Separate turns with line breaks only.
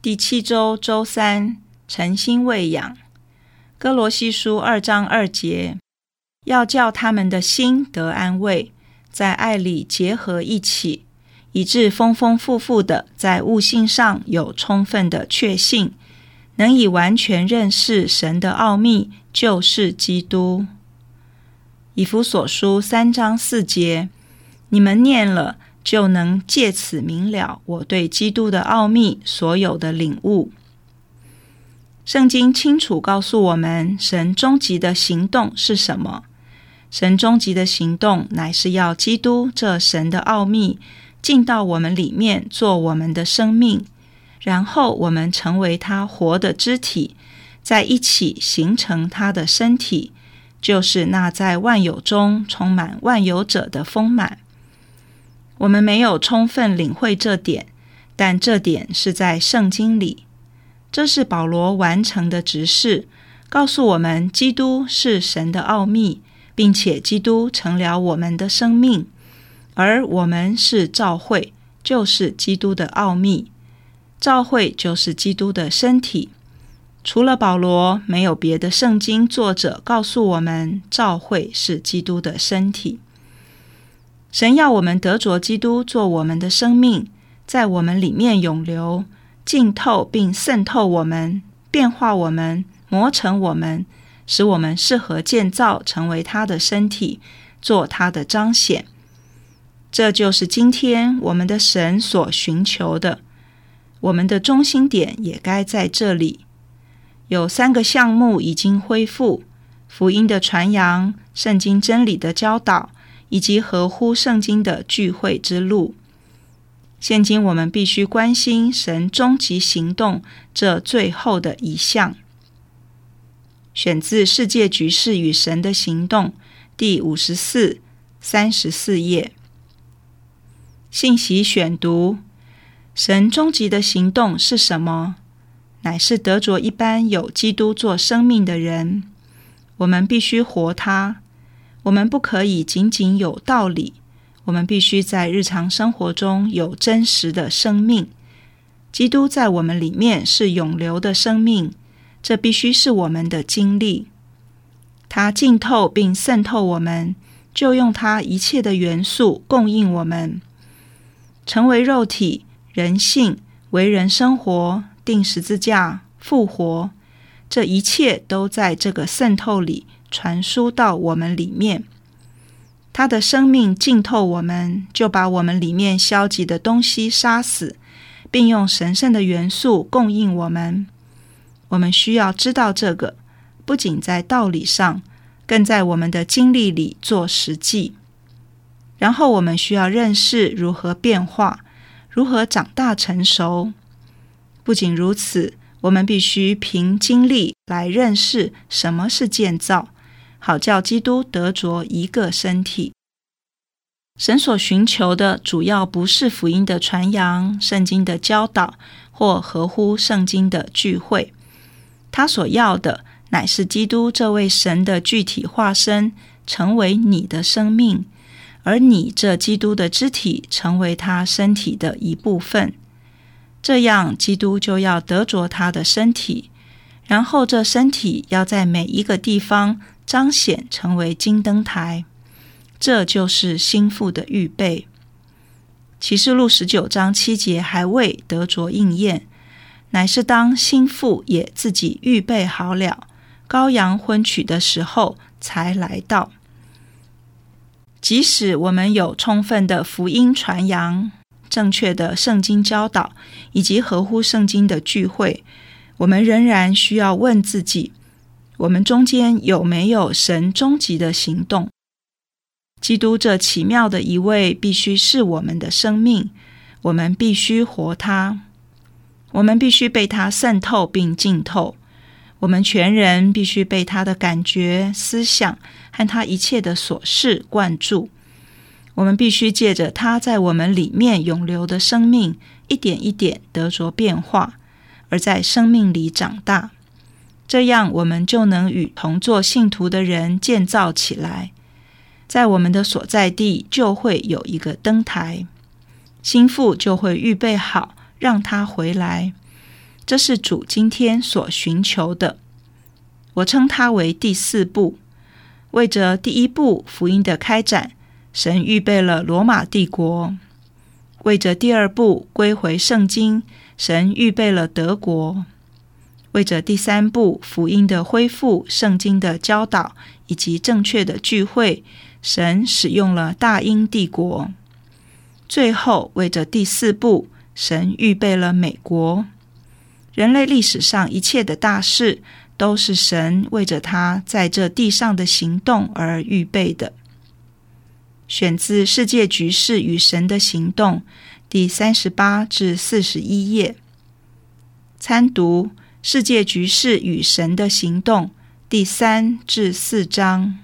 第7周周3，诚心喂养。哥罗西书2章2节，要叫他们的心得安慰，在爱里结合一起，以致丰丰富富的在悟性上有充分的确信，能以完全认识神的奥秘，就是基督。以弗所书3章4节，你们念了，就能借此明了我对基督的奥秘所有的领悟。圣经清楚告诉我们，神终极的行动是什么？神终极的行动乃是要基督这神的奥秘进到我们里面，做我们的生命，然后我们成为他活的肢体，在一起形成他的身体，就是那在万有中充满万有者的丰满。我们没有充分领会这点，但这点是在圣经里。这是保罗完成的职事，告诉我们基督是神的奥秘，并且基督成了我们的生命，而我们是教会，就是基督的奥秘。教会就是基督的身体。除了保罗，没有别的圣经作者告诉我们教会是基督的身体。神要我们得着基督做我们的生命，在我们里面永留，浸透并渗透我们，变化我们，磨成我们，使我们适合建造成为他的身体，做他的彰显。这就是今天我们的神所寻求的，我们的中心点也该在这里。有3个项目已经恢复：福音的传扬、圣经真理的教导，以及合乎圣经的聚会之路。现今我们必须关心神终极行动这最后的一项。选自《世界局势与神的行动》第54、34页。信息选读：神终极的行动是什么？乃是得着一般有基督做生命的人。我们必须活它。我们不可以仅仅有道理，我们必须在日常生活中有真实的生命。基督在我们里面是永留的生命，这必须是我们的经历。它浸透并渗透我们，就用它一切的元素供应我们，成为肉体、人性、为人生活、钉十字架、复活，这一切都在这个渗透里传输到我们里面。他的生命浸透我们，就把我们里面消极的东西杀死，并用神圣的元素供应我们。我们需要知道这个，不仅在道理上，更在我们的经历里做实际。然后我们需要认识如何变化，如何长大成熟。不仅如此，我们必须凭经历来认识什么是建造，好叫基督得着一个身体。神所寻求的主要不是福音的传扬、圣经的教导或合乎圣经的聚会，他所要的乃是基督这位神的具体化身成为你的生命，而你这基督的肢体成为他身体的一部分。这样基督就要得着他的身体，然后这身体要在每一个地方彰显成为金灯台。这就是心腹的预备。启示录19章7节还未得着应验，乃是当心腹也自己预备好了，羔羊婚娶的时候才来到。即使我们有充分的福音传扬、正确的圣经教导以及合乎圣经的聚会，我们仍然需要问自己，我们中间有没有神终极的行动？基督这奇妙的一位必须是我们的生命，我们必须活他，我们必须被他渗透并浸透，我们全人必须被他的感觉、思想和他一切的琐事灌注。我们必须借着他在我们里面永留的生命，一点一点得着变化，而在生命里长大。这样我们就能与同作信徒的人建造起来。在我们的所在地就会有一个灯台，心腹就会预备好让他回来。 这是主今天所寻求的。我称它为第4步。为着第1步福音的开展，神预备了罗马帝国；为着第2步归回圣经，神预备了德国；为着第3步福音的恢复、圣经的教导以及正确的聚会，神使用了大英帝国；最后为着第4步，神预备了美国。人类历史上一切的大事，都是神为着他在这地上的行动而预备的。选自《世界局势与神的行动》第38至41页。参读《世界局势与神的行动》第3至4章。